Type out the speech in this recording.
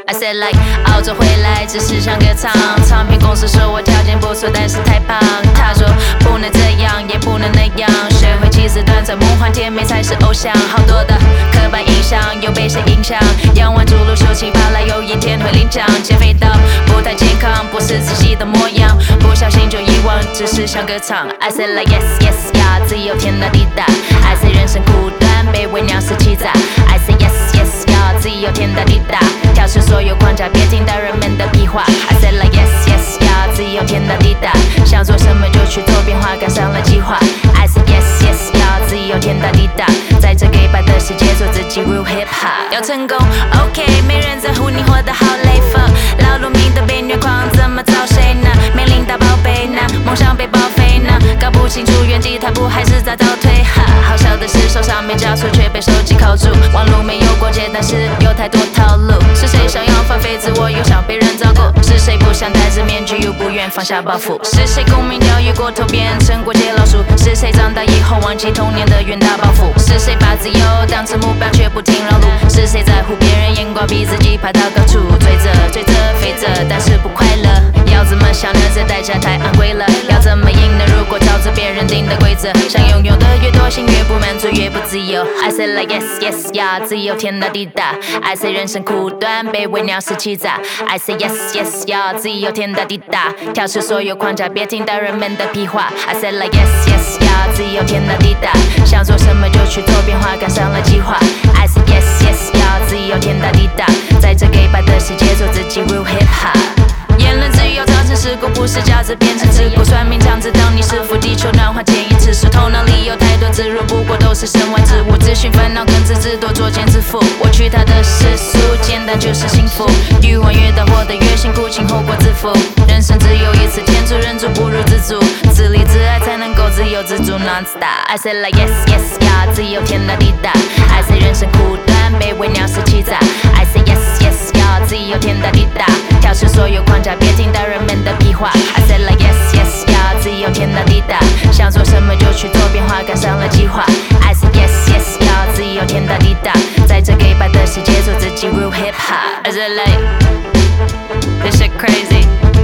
I said like 澳洲回来只是想歌唱，唱片公司说我条件不错，但是太胖。他说不能这样，也不能那样，谁会其实短暂梦幻甜美才是偶像。好多的刻板印象又被谁影响？养完猪猡秀气，怕来有一天会领奖。减肥到不太健康，不是自己的模样，不小心就遗忘，只是想歌唱。I said like yes yes yeah， 自由天大地大。I say 人生苦短，被伪娘式欺诈。I say yes yes yeah， 自由天大地大。跳出所有框架，别听大人们的屁话。I said like yes yes yeah， 自由天大地大。想做什么就去做，变化赶上了计划。I said yes yes yeah， 自由天大地大。在这个一般的世界，做自己 real hip hop。要成功 ，OK， 没人在乎你活得好累 ，fuck， 劳碌命的被虐狂，怎么找谁呢？面临大宝贝呢，梦想被报废呢，搞不清楚原地踏步还是在倒退。哈，好笑的是手上没枷锁，却被手机铐住。网路没有国界，但是有太多套路。是谁想要放飞自我，又想被人照顾？是谁不想戴着面具，又不愿放下包袱？是谁公民教育过头，变成过街老鼠？是谁长大以后忘记童年的远大抱负？是谁把自由当成目标，却不听绕路？是谁在乎别人眼光，逼自己爬到高处？追着追着飞着，但是不快乐。要怎么想呢？这代价太昂贵了。要怎么赢呢？如果照着别人定的规则，想拥有的越多，心越不满足，越不自由。I say like yes yes yeah， 自由天大地大。I say 人生苦短，被伪娘式欺诈。I say yes yes yeah， 自由天大地大。跳出所有框架，别听大人们的屁话。I say like yes yes yeah， 自由天大地大。想做什么就去做，变化赶上了计划。I say yes yes yeah， 自由天大地大。在这个一般的世界，做自己 real hip hop。言论自由造成事故，不是价值变成桎梏，算命强制当你师傅，地球暖化建议吃素，头脑里有太多植入，不过都是身外之物，咨询烦恼跟自制多作茧自缚，我取他的世俗，简单就是幸福，欲望越大活得越辛苦，请后果自负，人生只有一次，天助人助不如自助，自立自爱才能够自由自主 non-stop。 I say like yes yes yeah， 自由天大地大。 I say 人生苦短，被伪娘式欺诈。 I say yes yes yeah， 自由天大地大。跳出所有框架，别听大人们的屁话。 I said like yes yes yeah， 自由天大地大。想做什么就去做，变化赶上了计划。 I said yes yes yeah， 自由天大地大。在这个一般的世界，做自己 real hip hop。 I said like this shit crazy。